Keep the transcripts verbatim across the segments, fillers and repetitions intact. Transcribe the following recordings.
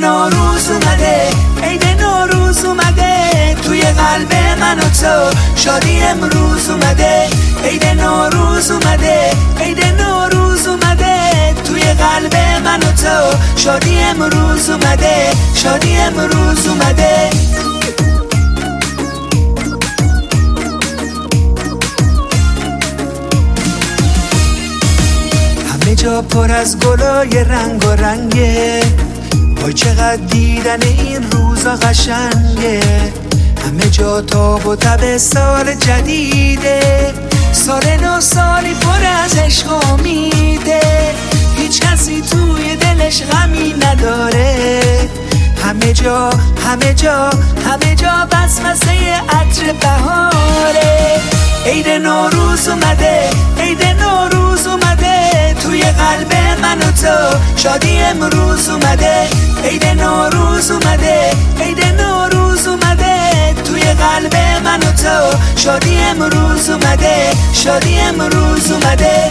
نوروز اومده، عید نوروز اومده، توی قلب من و تو شادی امروز اومده. عید نوروز اومده، عید نوروز اومده، توی قلب من و تو شادی امروز اومده، شادی امروز اومده. همه جا پر از گلای رنگ و رنگه، وای چقدر دیدن این روزا قشنگه. همه جا تاب و تب سال جدیده، سال نو سالی پر از عشق و امیده، هیچ کسی توی دلش غمی نداره. همه جا همه جا همه جا بسمسه عطر بهاره. عید نوروز اومده، عید نوروز اومده، توی قلب من و تو شادی امروز اومده. عید نوروز اومده، عید نوروز اومده، توی قلب من و تو شادی امروز اومده، شادی امروز اومده.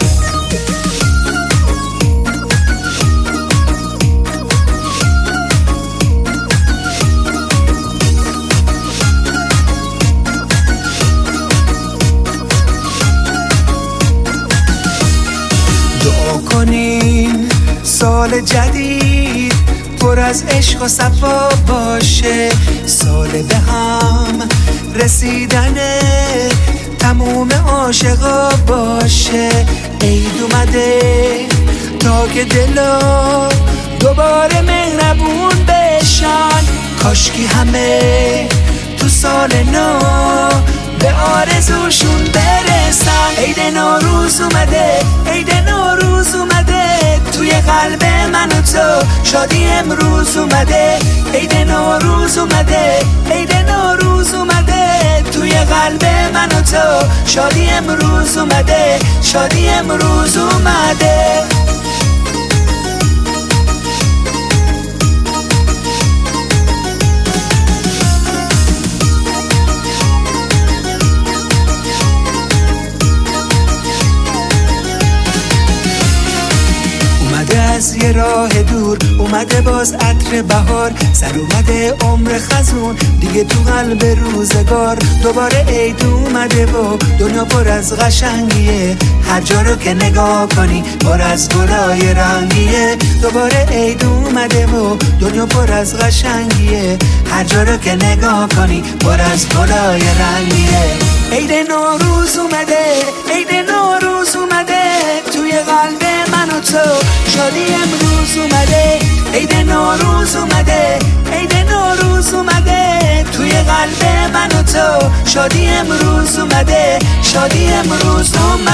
دعا کنین سال جدید پر از عشق و صفا باشه، سال به هم رسیدن تموم عاشقا باشه. عید اومده تا که دلا دوباره مهربون بشن، کاشکی همه تو سال نو به آرزوشون برسن. عید نوروز اومده، عید نوروز اومده، توی قلب من و تو شادی امروز اومده. عید نوروز اومده، عید نوروز اومده، توی قلب من و تو شادی امروز اومده، شادی امروز اومده. از یه راه دور اومده باز عطر بهار، سر اومده عمر خزون دیگه تو قلب روزگار. دوباره عید اومده و دنیا پر از قشنگیه، هر جا رو که نگاه کنی پر از گلای رنگیه. دوباره عید اومده و دنیا پر از قشنگیه، هر جا رو که نگاه کنی پر از گلای رنگیه. عید نوروز اومده، عید نوروز اومده، توی قلب من و تو شادی امروز اومده. عید نوروز اومده، عید نوروز اومده، توی قلب من و تو شادی امروز اومده، شادی امروز اومده.